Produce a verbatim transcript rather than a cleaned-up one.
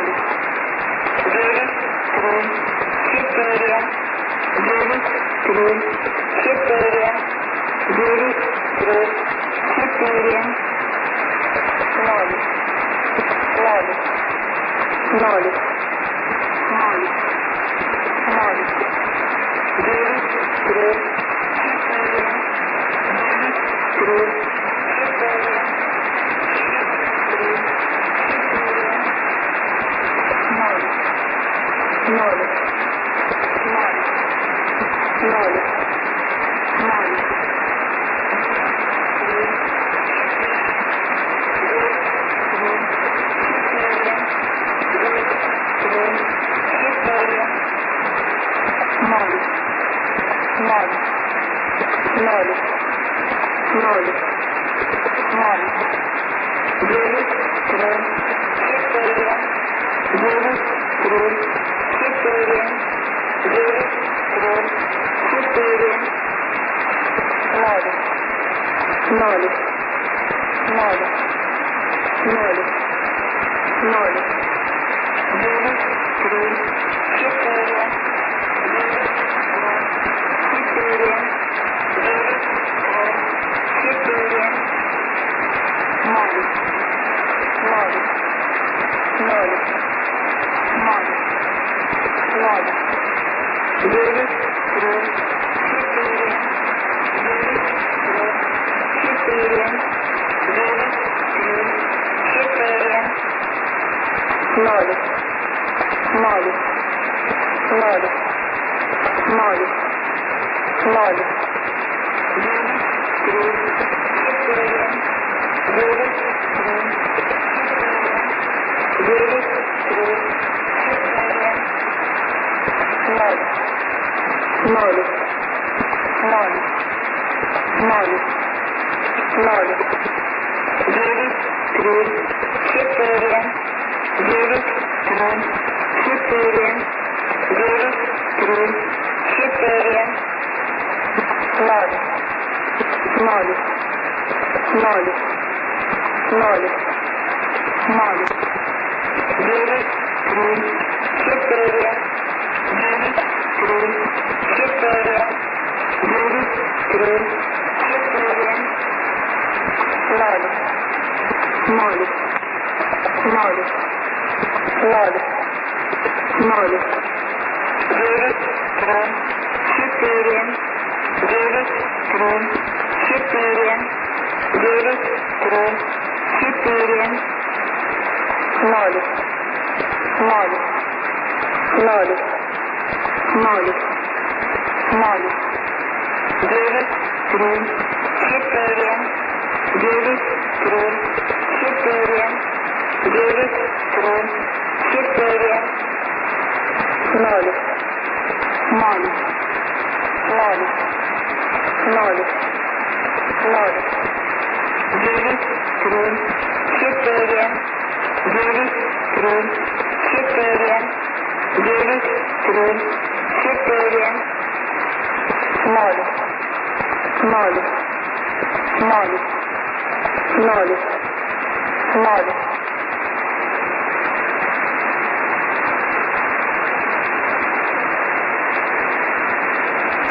Noli, Vedi, Trun, Cytheria, Vedi, Trun, Cytheria, Vedi, Trun, Cytheria, Noli, Noli, Noli, Noli, Noli, Vedi, Trun, Cytheria, Vedi, Trun, Cytheria, Noli, Noli, Noli, Noli, Noli, Noli, Noli, Vedi, Trun, Cytheria, Vedi, Trun, Cytheria, Vedi, Trun, Cytheria, Noli, Noli, Noli, Noli, Noli, Vedi, Trun, Cytheria, Vedi, Trun, Cytheria, Vedi, Trun, Cytheria, Noli, Noli, Noli, Noli, Noli, Vedi, Trun, Cytheria, Vedi, Trun, Cytheria, Vedi, Trun, Cytheria, Noli, Noli, Noli, Noli, Noli, Vedi, Trun, Cytheria, Vedi, Trun, Cytheria, Vedi, Trun, Cytheria, Noli, Noli, Noli, Noli, Noli, Vedi, Trun, Cytheria, Vedi, Trun, Cytheria, Vedi, Trun, Cytheria, Noli, Noli, Noli, Noli, Noli, Vedi, Trun, Cytheria, Vedi, Trun, Cytheria, Vedi, Trun, Cytheria, Noli, Noli, Noli, Noli, Noli, Vedi, Trun, Cytheria, Vedi, Trun, Cytheria, Vedi, Trun, Cytheria, Noli, Noli, Noli, Noli, Noli, Vedi, Trun, Cytheria, Vedi, Trun, Cytheria, Vedi, Trun, Cytheria, Noli, Noli, Noli, Noli, Noli, Vedi, Trun, Cytheria, Vedi, Trun, Cytheria, Vedi, Trun, Cytheria, Noli, Noli, Noli, Noli, Noli.